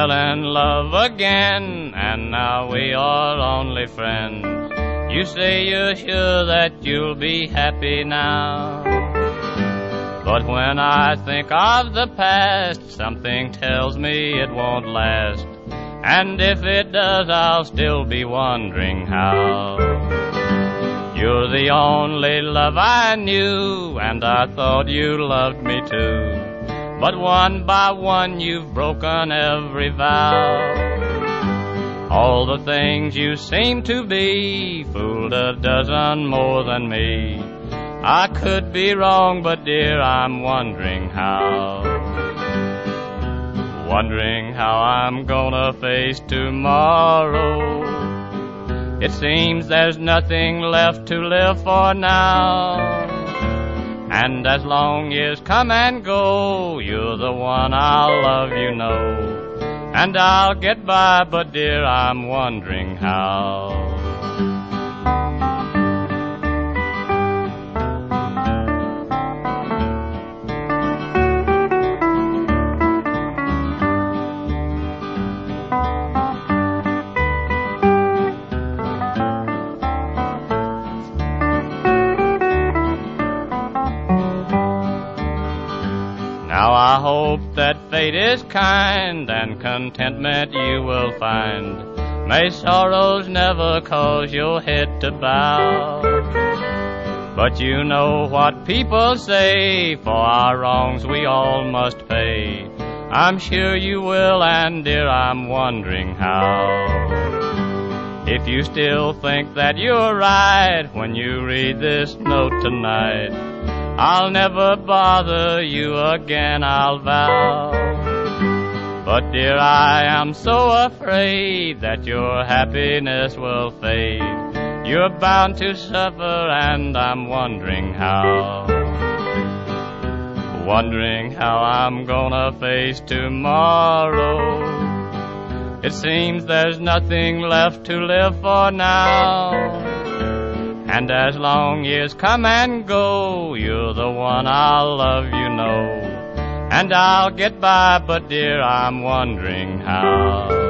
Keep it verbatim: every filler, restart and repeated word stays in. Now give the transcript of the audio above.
fell in love again, and now we are only friends. You say you're sure that you'll be happy now, but when I think of the past, something tells me it won't last. And if it does, I'll still be wondering how. You're the only love I knew, and I thought you loved me too. But one by one you've broken every vow. All the things you seem to be fooled a dozen more than me. I could be wrong, but dear, I'm wondering how. Wondering how I'm gonna face tomorrow. It seems there's nothing left to live for now. And as long years come and go, you're the one I'll love, you know. And I'll get by, but dear, I'm wondering how. Now I hope that fate is kind, and contentment you will find. May sorrows never cause your head to bow. But you know what people say, for our wrongs we all must pay. I'm sure you will, and dear, I'm wondering how. If you still think that you're right when you read this note tonight, I'll never bother you again, I'll vow. But dear, I am so afraid that your happiness will fade. You're bound to suffer, and I'm wondering how. Wondering how I'm gonna face tomorrow. It seems there's nothing left to live for now. And as long years come and go, you're the one I'll love, you know. And I'll get by, but dear, I'm wondering how.